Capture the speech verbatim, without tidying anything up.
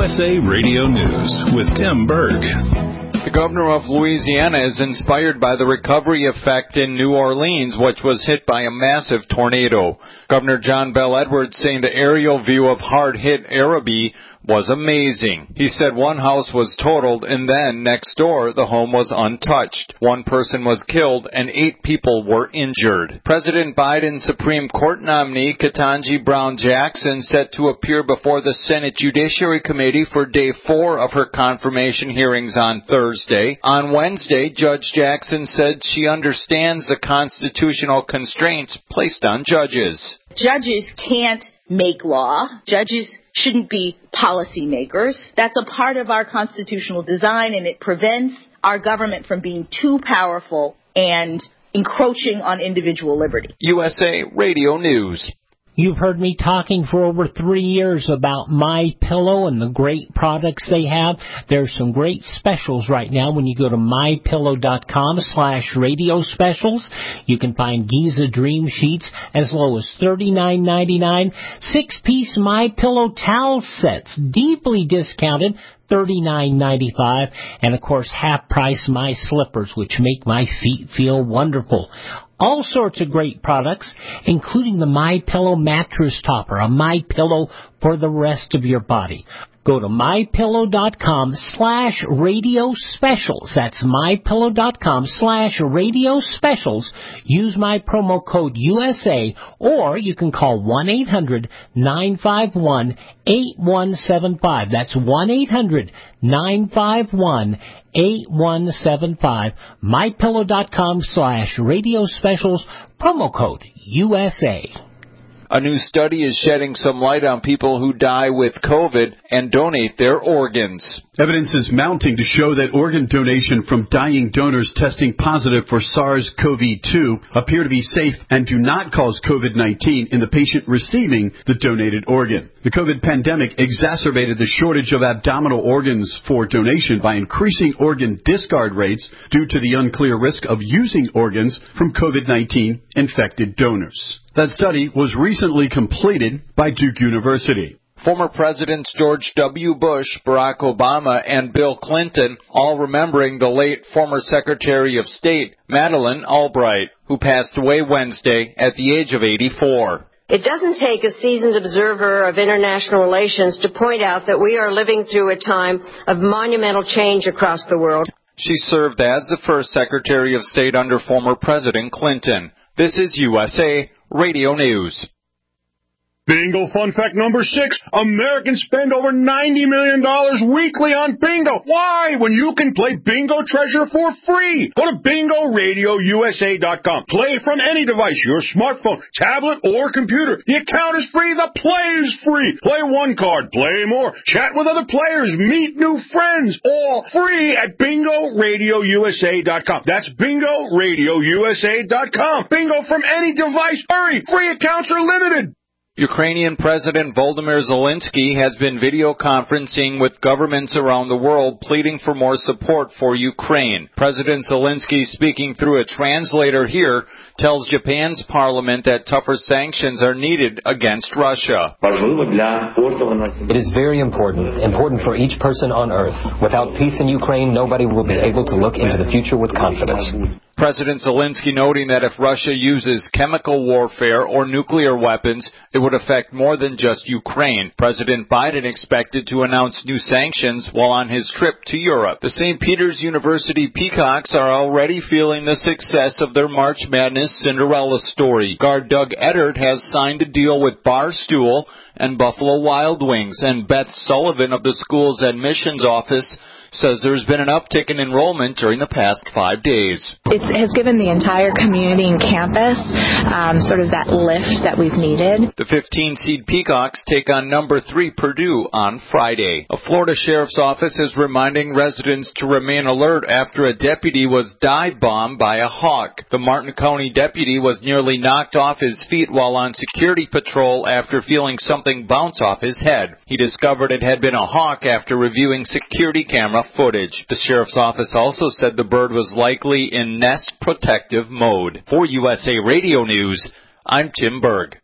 S A Radio News with Tim Berg. The governor of Louisiana is inspired by the recovery effect in New Orleans, which was hit by a massive tornado. Governor John Bel Edwards saying the aerial view of hard-hit Arabi was amazing. He said one house was totaled, and then next door the home was untouched. One person was killed and eight people were injured. President Biden's Supreme Court nominee Ketanji Brown Jackson set to appear before the Senate Judiciary Committee for day four of her confirmation hearings on Thursday. On Wednesday, Judge Jackson said she understands the constitutional constraints placed on judges. Judges can't make law. Judges shouldn't be policymakers. That's a part of our constitutional design, and it prevents our government from being too powerful and encroaching on individual liberty. U S A Radio News. You've heard me talking for over three years about MyPillow and the great products they have. There's some great specials right now when you go to mypillow.com slash radio specials. You can find Giza Dream Sheets as low as thirty-nine ninety-nine. Six-piece MyPillow towel sets, deeply discounted, thirty-nine ninety-five. And, of course, half-price My Slippers, which make my feet feel wonderful. All sorts of great products, including the MyPillow mattress topper, a MyPillow for the rest of your body. Go to mypillow.com slash radio specials. That's mypillow.com slash radio specials. Use my promo code U S A, or you can call one eight hundred nine five one eight one seven five. That's one eight hundred nine five one eight one seven five. mypillow.com slash radio specials. Promo code U S A. A new study is shedding some light on people who die with COVID and donate their organs. Evidence is mounting to show that organ donation from dying donors testing positive for SARS-C o V two appear to be safe and do not cause COVID nineteen in the patient receiving the donated organ. The COVID pandemic exacerbated the shortage of abdominal organs for donation by increasing organ discard rates due to the unclear risk of using organs from COVID nineteen infected donors. That study was recently completed by Duke University. Former Presidents George W. Bush, Barack Obama, and Bill Clinton, all remembering the late former Secretary of State, Madeleine Albright, who passed away Wednesday at the age of eighty-four. It doesn't take a seasoned observer of international relations to point out that we are living through a time of monumental change across the world. She served as the first Secretary of State under former President Clinton. This is U S A Radio News. Bingo fun fact number six. Americans spend over ninety million dollars weekly on bingo. Why? When you can play Bingo Treasure for free. Go to bingo radio u s a dot com. Play from any device, your smartphone, tablet, or computer. The account is free. The play is free. Play one card. Play more. Chat with other players. Meet new friends. All free at bingo radio u s a dot com. That's bingo radio u s a dot com. Bingo from any device. Hurry. Free accounts are limited. Ukrainian President Volodymyr Zelensky has been video conferencing with governments around the world pleading for more support for Ukraine. President Zelensky, speaking through a translator here, tells Japan's parliament that tougher sanctions are needed against Russia. It is very important, important for each person on earth. Without peace in Ukraine, nobody will be able to look into the future with confidence. President Zelensky noting that if Russia uses chemical warfare or nuclear weapons, it would affect more than just Ukraine. President Biden expected to announce new sanctions while on his trip to Europe. The Saint Peter's University Peacocks are already feeling the success of their March Madness Cinderella story. Guard Doug Eddard has signed a deal with Barstool and Buffalo Wild Wings, and Beth Sullivan of the school's admissions office says there's been an uptick in enrollment during the past five days. It has given the entire community and campus um, sort of that lift that we've needed. The fifteen-seed Peacocks take on number three Purdue on Friday. A Florida sheriff's office is reminding residents to remain alert after a deputy was dive-bombed by a hawk. The Martin County deputy was nearly knocked off his feet while on security patrol after feeling something bounce off his head. He discovered it had been a hawk after reviewing security camera footage. The sheriff's office also said the bird was likely in nest protective mode. For U S A Radio News, I'm Tim Berg.